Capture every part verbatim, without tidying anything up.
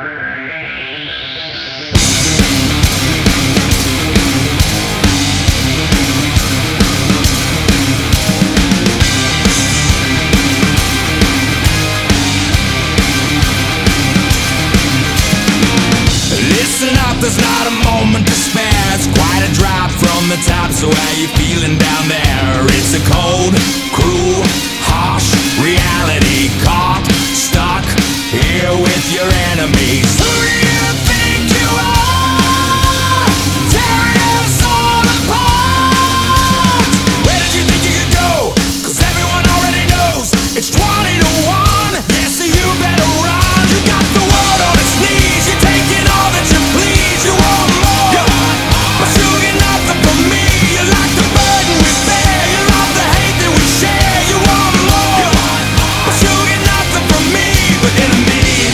Listen up, there's not a moment to spare. It's quite a drop from the top, so how you feeling down there? It's a cold, cruel, harsh reality. Caught, stuck here with your enemies. Who do you think you are? Tearing us all apart. Where did you think you could go? Cause everyone already knows it's twenty to one. Yeah, so you better run. You got the world on its knees. You're taking all that you please. You want more, but you get nothing from me. You like the burden we bear. You love the hate that we share. You want more, but you get nothing from me. But enemies,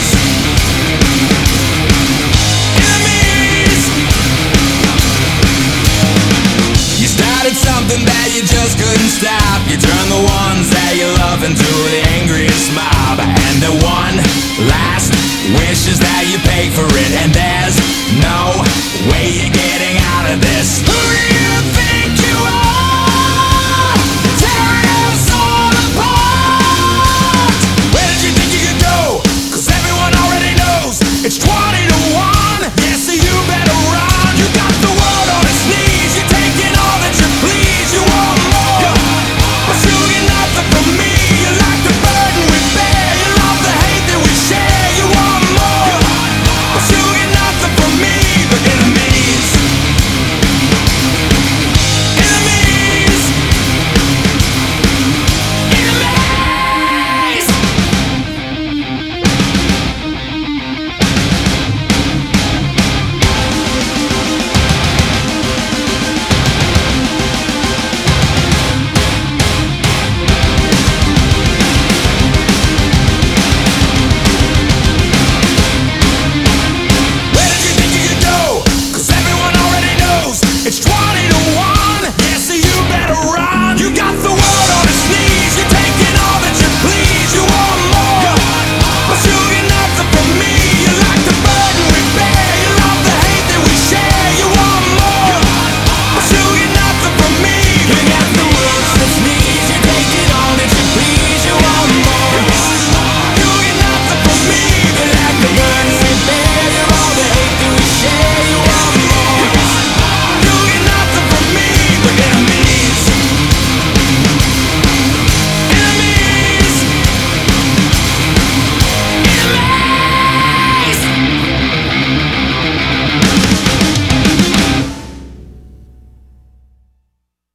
enemies. You started something that you just couldn't stop. You turned the ones that you love into the angriest mob. And the one last wish is that you pay for it. And then